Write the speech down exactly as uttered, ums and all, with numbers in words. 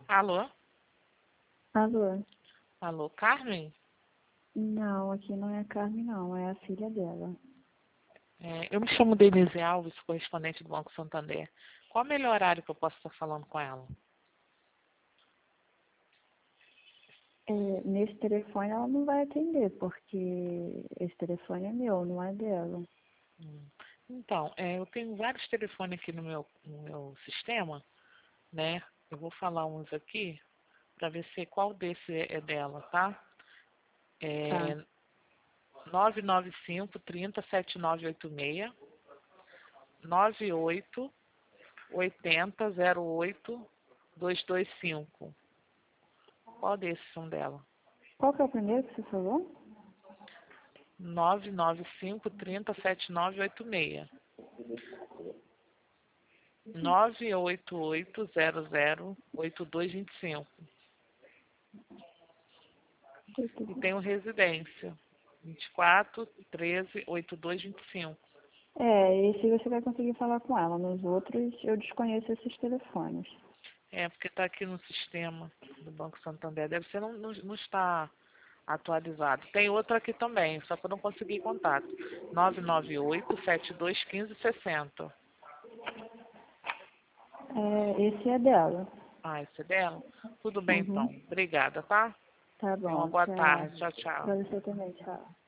Alô? Alô? Alô, Carmen? Não, aqui não é a Carmen, não. É a filha dela. É, eu me chamo Denise Alves, correspondente do Banco Santander. Qual o melhor horário que eu posso estar falando com ela? É, nesse telefone ela não vai atender, porque esse telefone é meu, não é dela. Hum. Então, é, eu tenho vários telefones aqui no meu, no meu sistema, né? Eu vou falar uns aqui para ver se qual desse é é dela, tá? Tá. É nove nove cinco, trinta, setenta e nove oitenta e seis, nove oito oitenta, zero oito, duzentos e vinte e cinco. Qual desses são dela? Qual que é o primeiro que você falou? nove nove cinco, trinta, setenta e nove oitenta e seis. nove oito oito zero zero oito dois dois cinco. E tem o residência. vinte e quatro, treze, oitenta e dois, vinte e cinco. É, esse você vai conseguir falar com ela. Nos outros eu desconheço esses telefones. É, porque está aqui no sistema do Banco Santander. Deve ser, não, não, não está atualizado. Tem outro aqui também, só que eu não consegui contato. nove nove oito, sete dois um cinco, seis zero. É, esse é dela. Ah, esse é dela? Tudo bem, então. Uhum. Obrigada, tá? Tá Tenha uma bom, boa tchau. tarde. Tchau, tchau. Pra você também, tchau.